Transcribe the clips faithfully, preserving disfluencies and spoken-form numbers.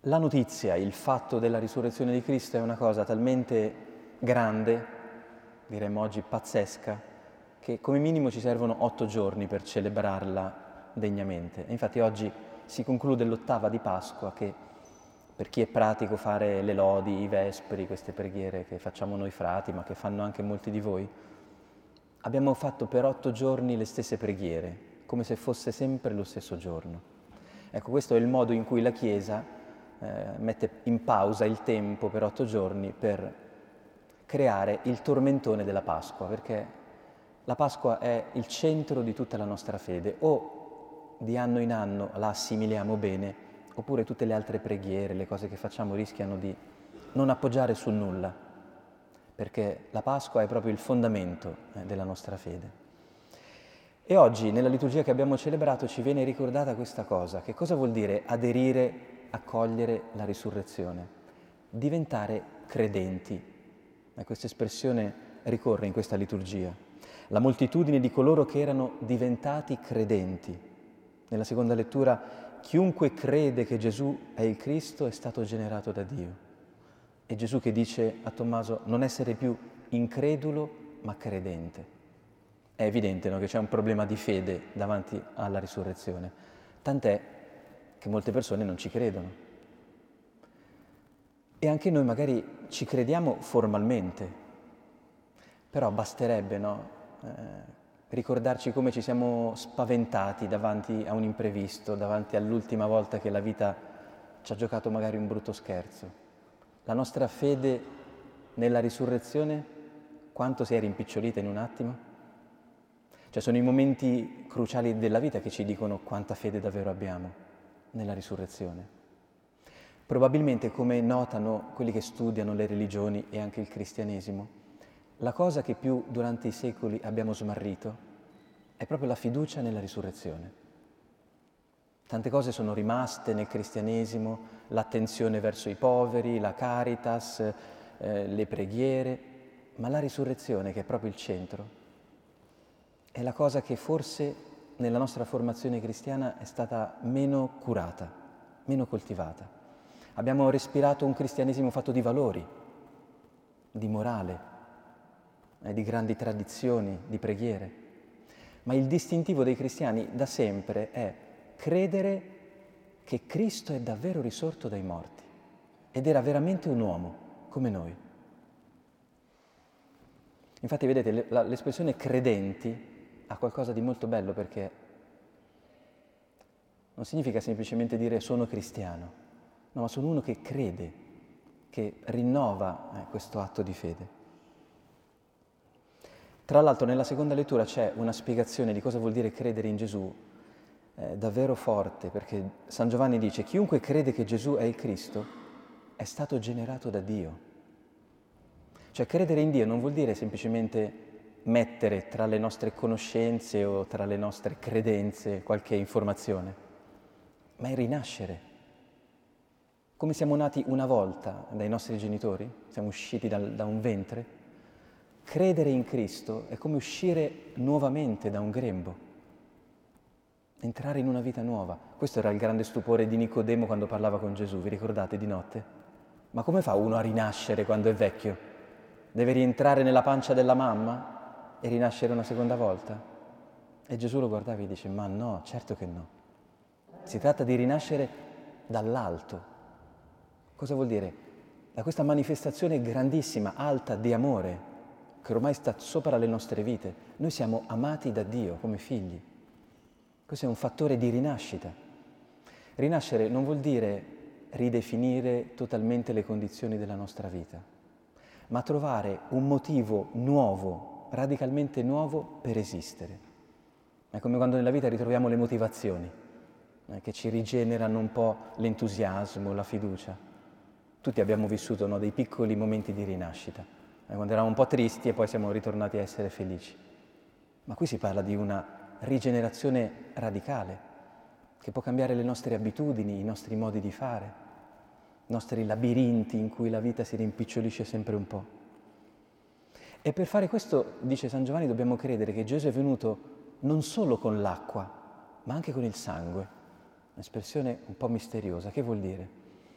La notizia, il fatto della risurrezione di Cristo è una cosa talmente grande, diremmo oggi pazzesca, che come minimo ci servono otto giorni per celebrarla degnamente. E infatti oggi si conclude l'ottava di Pasqua, che per chi è pratico fare le lodi, i vespri, queste preghiere che facciamo noi frati, ma che fanno anche molti di voi, abbiamo fatto per otto giorni le stesse preghiere, come se fosse sempre lo stesso giorno. Ecco, questo è il modo in cui la Chiesa eh, mette in pausa il tempo per otto giorni per creare il tormentone della Pasqua, perché la Pasqua è il centro di tutta la nostra fede. O di anno in anno la assimiliamo bene, oppure tutte le altre preghiere, le cose che facciamo rischiano di non appoggiare sul nulla, perché la Pasqua è proprio il fondamento eh, della nostra fede. E oggi, nella liturgia che abbiamo celebrato, ci viene ricordata questa cosa. Che cosa vuol dire aderire, accogliere la risurrezione? Diventare credenti. E questa espressione ricorre in questa liturgia. La moltitudine di coloro che erano diventati credenti. Nella seconda lettura, chiunque crede che Gesù è il Cristo è stato generato da Dio. E Gesù che dice a Tommaso non essere più incredulo ma credente. È evidente, no, che c'è un problema di fede davanti alla risurrezione, tant'è che molte persone non ci credono. E anche noi magari ci crediamo formalmente, però basterebbe, no, eh, ricordarci come ci siamo spaventati davanti a un imprevisto, davanti all'ultima volta che la vita ci ha giocato magari un brutto scherzo. La nostra fede nella risurrezione, quanto si è rimpicciolita in un attimo? Cioè sono i momenti cruciali della vita che ci dicono quanta fede davvero abbiamo nella risurrezione. Probabilmente, come notano quelli che studiano le religioni e anche il cristianesimo, la cosa che più durante i secoli abbiamo smarrito è proprio la fiducia nella risurrezione. Tante cose sono rimaste nel cristianesimo, l'attenzione verso i poveri, la caritas, eh, le preghiere, ma la risurrezione, che è proprio il centro, è la cosa che forse nella nostra formazione cristiana è stata meno curata, meno coltivata. Abbiamo respirato un cristianesimo fatto di valori, di morale, eh, di grandi tradizioni, di preghiere. Ma il distintivo dei cristiani da sempre è credere che Cristo è davvero risorto dai morti ed era veramente un uomo, come noi. Infatti, vedete, l'espressione credenti ha qualcosa di molto bello, perché non significa semplicemente dire sono cristiano, no, ma sono uno che crede, che rinnova eh, questo atto di fede. Tra l'altro nella seconda lettura c'è una spiegazione di cosa vuol dire credere in Gesù eh, davvero forte, perché San Giovanni dice chiunque crede che Gesù è il Cristo è stato generato da Dio. Cioè credere in Dio non vuol dire semplicemente mettere tra le nostre conoscenze o tra le nostre credenze qualche informazione, ma è rinascere. Come siamo nati una volta dai nostri genitori, siamo usciti dal, da un ventre, credere in Cristo è come uscire nuovamente da un grembo, entrare in una vita nuova. Questo era il grande stupore di Nicodemo quando parlava con Gesù, vi ricordate, di notte? Ma come fa uno a rinascere quando è vecchio? Deve rientrare nella pancia della mamma e rinascere una seconda volta? E Gesù lo guardava e dice, ma no, certo che no. Si tratta di rinascere dall'alto. Cosa vuol dire? Da questa manifestazione grandissima, alta di amore, che ormai sta sopra le nostre vite. Noi siamo amati da Dio come figli. Questo è un fattore di rinascita. Rinascere non vuol dire ridefinire totalmente le condizioni della nostra vita, ma trovare un motivo nuovo, radicalmente nuovo per esistere. È come quando nella vita ritroviamo le motivazioni, eh, che ci rigenerano un po' l'entusiasmo, la fiducia. Tutti abbiamo vissuto, no, dei piccoli momenti di rinascita, eh, quando eravamo un po' tristi e poi siamo ritornati a essere felici. Ma qui si parla di una rigenerazione radicale, che può cambiare le nostre abitudini, i nostri modi di fare, i nostri labirinti in cui la vita si rimpicciolisce sempre un po'. E per fare questo, dice San Giovanni, dobbiamo credere che Gesù è venuto non solo con l'acqua, ma anche con il sangue. Un'espressione un po' misteriosa. Che vuol dire?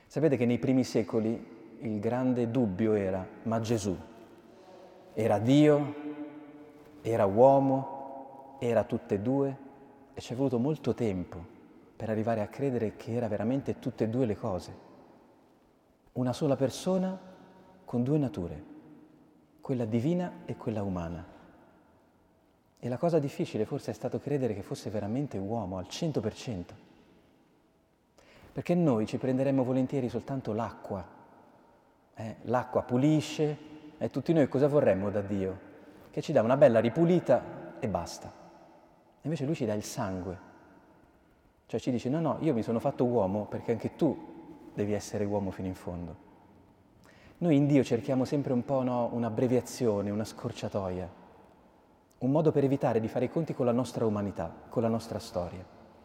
Sapete che nei primi secoli il grande dubbio era: ma Gesù era Dio, era uomo, era tutte e due? E ci è voluto molto tempo per arrivare a credere che era veramente tutte e due le cose. Una sola persona con due nature, quella divina e quella umana. E la cosa difficile forse è stato credere che fosse veramente uomo al cento per cento. Perché noi ci prenderemmo volentieri soltanto l'acqua. Eh, l'acqua pulisce, e tutti noi cosa vorremmo da Dio? Che ci dà una bella ripulita e basta. Invece Lui ci dà il sangue. Cioè ci dice: no, no, io mi sono fatto uomo perché anche tu devi essere uomo fino in fondo. Noi in Dio cerchiamo sempre un po', no, un'abbreviazione, una scorciatoia, un modo per evitare di fare i conti con la nostra umanità, con la nostra storia.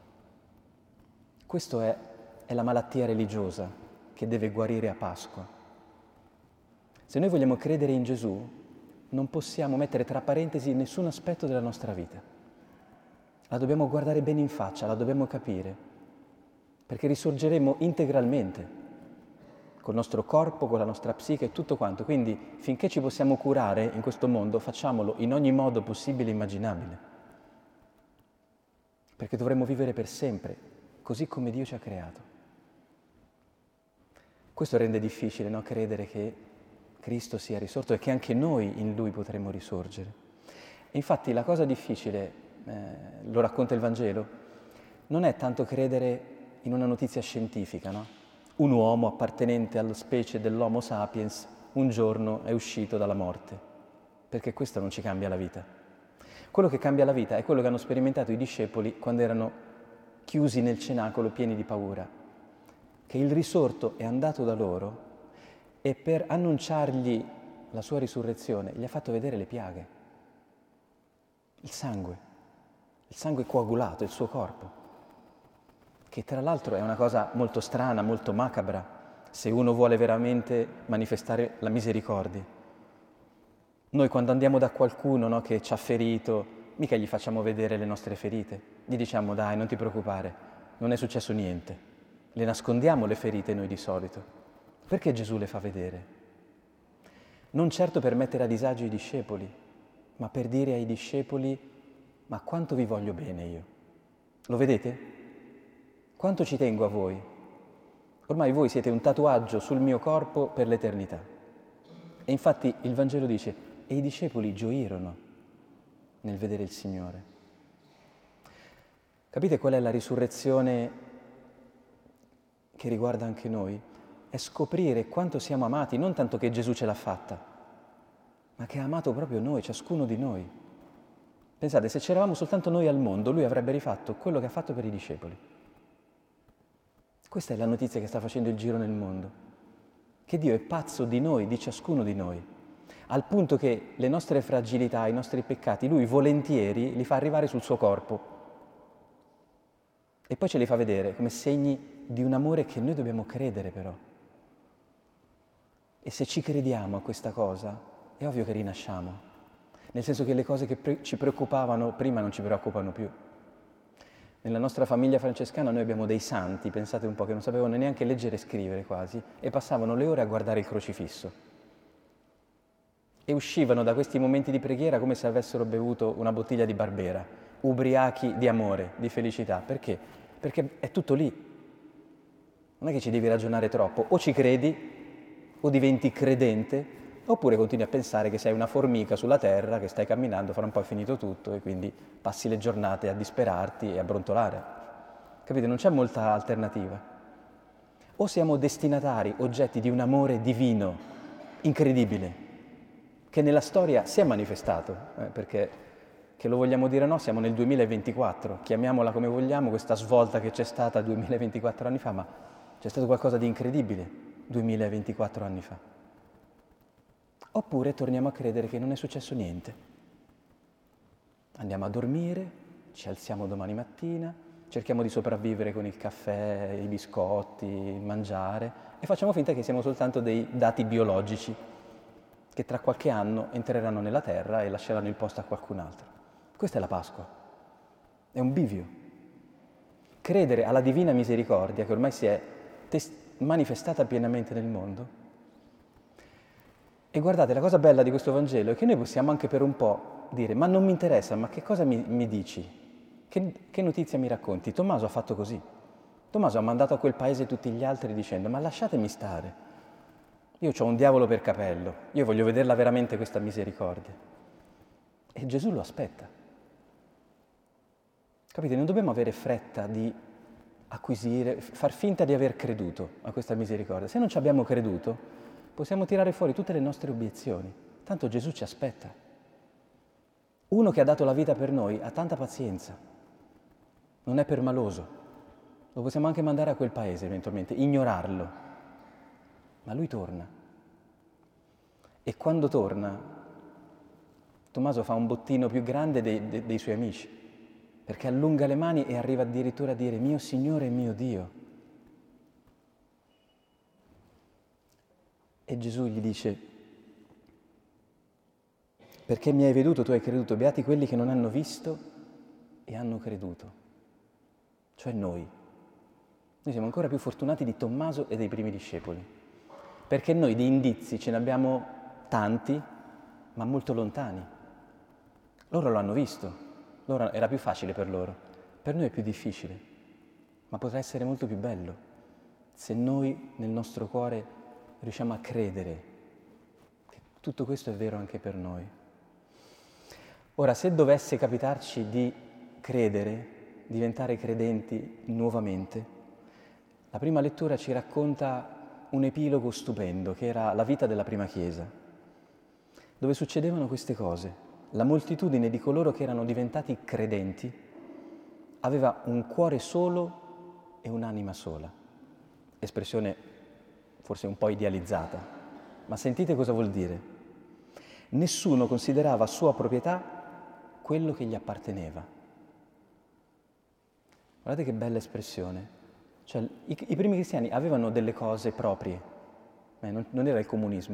Questa è, è la malattia religiosa che deve guarire a Pasqua. Se noi vogliamo credere in Gesù, non possiamo mettere tra parentesi nessun aspetto della nostra vita. La dobbiamo guardare bene in faccia, la dobbiamo capire, perché risorgeremo integralmente, col nostro corpo, con la nostra psiche e tutto quanto. Quindi finché ci possiamo curare in questo mondo, facciamolo in ogni modo possibile e immaginabile, perché dovremo vivere per sempre, così come Dio ci ha creato. Questo rende difficile, no? Credere che Cristo sia risorto e che anche noi in Lui potremo risorgere. E infatti la cosa difficile, eh, lo racconta il Vangelo, non è tanto credere in una notizia scientifica, no? Un uomo appartenente alla specie dell'Homo sapiens un giorno è uscito dalla morte, perché questo non ci cambia la vita. Quello che cambia la vita è quello che hanno sperimentato i discepoli quando erano chiusi nel cenacolo pieni di paura, che il risorto è andato da loro e per annunciargli la sua risurrezione gli ha fatto vedere le piaghe, il sangue, il sangue coagulato, il suo corpo, che tra l'altro è una cosa molto strana, molto macabra, se uno vuole veramente manifestare la misericordia. Noi quando andiamo da qualcuno, no, che ci ha ferito, mica gli facciamo vedere le nostre ferite, gli diciamo: dai, non ti preoccupare, non è successo niente. Le nascondiamo le ferite noi di solito. Perché Gesù le fa vedere? Non certo per mettere a disagio i discepoli, ma per dire ai discepoli: ma quanto vi voglio bene io. Lo vedete? Quanto ci tengo a voi. Ormai voi siete un tatuaggio sul mio corpo per l'eternità. E infatti il Vangelo dice: e i discepoli gioirono nel vedere il Signore. Capite qual è la risurrezione che riguarda anche noi? È scoprire quanto siamo amati, non tanto che Gesù ce l'ha fatta, ma che ha amato proprio noi, ciascuno di noi. Pensate, se c'eravamo soltanto noi al mondo, Lui avrebbe rifatto quello che ha fatto per i discepoli. Questa è la notizia che sta facendo il giro nel mondo, che Dio è pazzo di noi, di ciascuno di noi, al punto che le nostre fragilità, i nostri peccati, Lui volentieri li fa arrivare sul suo corpo e poi ce li fa vedere come segni di un amore che noi dobbiamo credere però. E se ci crediamo a questa cosa, è ovvio che rinasciamo, nel senso che le cose che pre- ci preoccupavano prima non ci preoccupano più. Nella nostra famiglia francescana noi abbiamo dei santi, pensate un po', che non sapevano neanche leggere e scrivere quasi, e passavano le ore a guardare il crocifisso. E uscivano da questi momenti di preghiera come se avessero bevuto una bottiglia di Barbera, ubriachi di amore, di felicità. Perché? Perché è tutto lì. Non è che ci devi ragionare troppo, o ci credi, o diventi credente, oppure continui a pensare che sei una formica sulla terra, che stai camminando, fra un po' è finito tutto e quindi passi le giornate a disperarti e a brontolare. Capite? Non c'è molta alternativa. O siamo destinatari, oggetti di un amore divino, incredibile, che nella storia si è manifestato, eh, perché, che lo vogliamo dire o no, siamo nel duemilaventiquattro, chiamiamola come vogliamo, questa svolta che c'è stata duemilaventiquattro anni fa, ma c'è stato qualcosa di incredibile duemilaventiquattro anni fa. Oppure torniamo a credere che non è successo niente. Andiamo a dormire, ci alziamo domani mattina, cerchiamo di sopravvivere con il caffè, i biscotti, il mangiare e facciamo finta che siamo soltanto dei dati biologici che tra qualche anno entreranno nella terra e lasceranno il posto a qualcun altro. Questa è la Pasqua. È un bivio. Credere alla divina misericordia che ormai si è tes- manifestata pienamente nel mondo. E guardate, la cosa bella di questo Vangelo è che noi possiamo anche per un po' dire ma non mi interessa, ma che cosa mi, mi dici? Che, che notizia mi racconti? Tommaso ha fatto così. Tommaso ha mandato a quel paese tutti gli altri dicendo ma lasciatemi stare, io ho un diavolo per capello, io voglio vederla veramente questa misericordia. E Gesù lo aspetta. Capite? Non dobbiamo avere fretta di acquisire, far finta di aver creduto a questa misericordia. Se non ci abbiamo creduto, possiamo tirare fuori tutte le nostre obiezioni. Tanto Gesù ci aspetta. Uno che ha dato la vita per noi ha tanta pazienza, non è permaloso. Lo possiamo anche mandare a quel paese eventualmente, ignorarlo. Ma lui torna. E quando torna, Tommaso fa un bottino più grande dei, dei, dei suoi amici, perché allunga le mani e arriva addirittura a dire mio Signore e mio Dio. E Gesù gli dice, perché mi hai veduto, tu hai creduto, beati quelli che non hanno visto e hanno creduto, cioè noi. Noi siamo ancora più fortunati di Tommaso e dei primi discepoli, perché noi di indizi ce ne abbiamo tanti, ma molto lontani. Loro lo hanno visto, loro era più facile per loro, per noi è più difficile, ma potrà essere molto più bello se noi nel nostro cuore riusciamo a credere che tutto questo è vero anche per noi. Ora, se dovesse capitarci di credere, diventare credenti nuovamente, la prima lettura ci racconta un epilogo stupendo, che era la vita della prima Chiesa, dove succedevano queste cose. La moltitudine di coloro che erano diventati credenti aveva un cuore solo e un'anima sola. Espressione forse un po' idealizzata, ma sentite cosa vuol dire. Nessuno considerava sua proprietà quello che gli apparteneva. Guardate che bella espressione. Cioè, i, i primi cristiani avevano delle cose proprie, eh, non, non era il comunismo,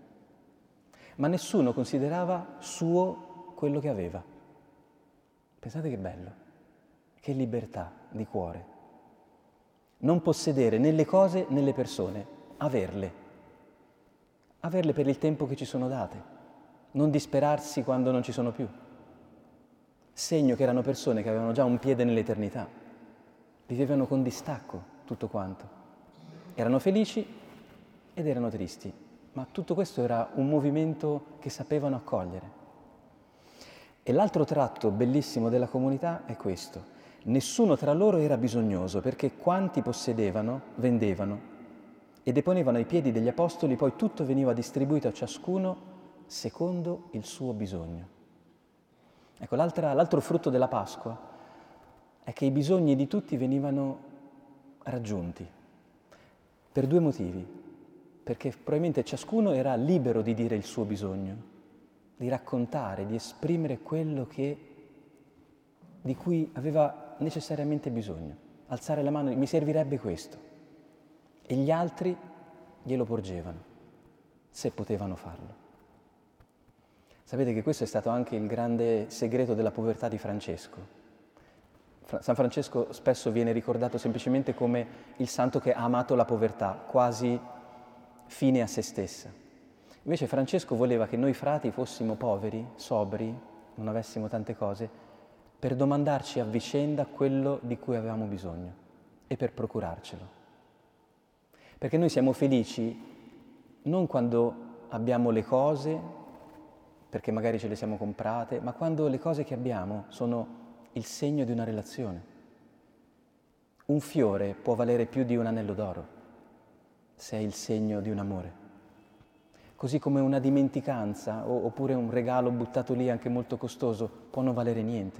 ma nessuno considerava suo quello che aveva. Pensate che bello, che libertà di cuore. Non possedere né le cose né le persone, averle. Averle per il tempo che ci sono date, non disperarsi quando non ci sono più. Segno che erano persone che avevano già un piede nell'eternità, vivevano con distacco tutto quanto. Erano felici ed erano tristi, ma tutto questo era un movimento che sapevano accogliere. E l'altro tratto bellissimo della comunità è questo. Nessuno tra loro era bisognoso, perché quanti possedevano, vendevano e deponevano ai piedi degli apostoli, poi tutto veniva distribuito a ciascuno secondo il suo bisogno. Ecco, l'altro frutto della Pasqua è che i bisogni di tutti venivano raggiunti per due motivi. Perché probabilmente ciascuno era libero di dire il suo bisogno, di raccontare, di esprimere quello che, di cui aveva necessariamente bisogno. Alzare la mano, mi servirebbe questo. E gli altri glielo porgevano, se potevano farlo. Sapete che questo è stato anche il grande segreto della povertà di Francesco. San Francesco spesso viene ricordato semplicemente come il santo che ha amato la povertà, quasi fine a se stessa. Invece Francesco voleva che noi frati fossimo poveri, sobri, non avessimo tante cose, per domandarci a vicenda quello di cui avevamo bisogno e per procurarcelo. Perché noi siamo felici non quando abbiamo le cose, perché magari ce le siamo comprate, ma quando le cose che abbiamo sono il segno di una relazione. Un fiore può valere più di un anello d'oro, se è il segno di un amore. Così come una dimenticanza oppure un regalo buttato lì anche molto costoso può non valere niente,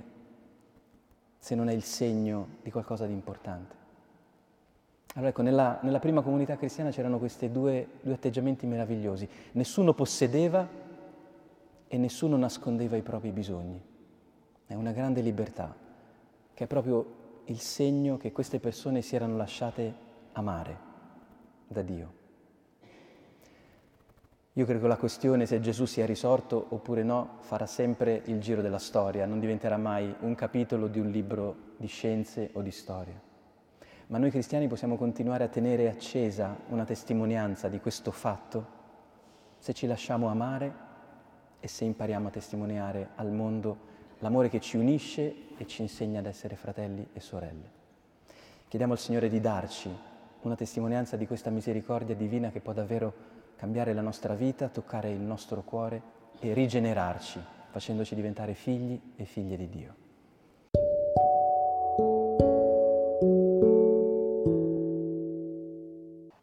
se non è il segno di qualcosa di importante. Allora ecco, nella, nella prima comunità cristiana c'erano questi due, due atteggiamenti meravigliosi. Nessuno possedeva e nessuno nascondeva i propri bisogni. È una grande libertà, che è proprio il segno che queste persone si erano lasciate amare da Dio. Io credo che la questione se Gesù sia risorto oppure no farà sempre il giro della storia, non diventerà mai un capitolo di un libro di scienze o di storia. Ma noi cristiani possiamo continuare a tenere accesa una testimonianza di questo fatto se ci lasciamo amare e se impariamo a testimoniare al mondo l'amore che ci unisce e ci insegna ad essere fratelli e sorelle. Chiediamo al Signore di darci una testimonianza di questa misericordia divina che può davvero cambiare la nostra vita, toccare il nostro cuore e rigenerarci, facendoci diventare figli e figlie di Dio.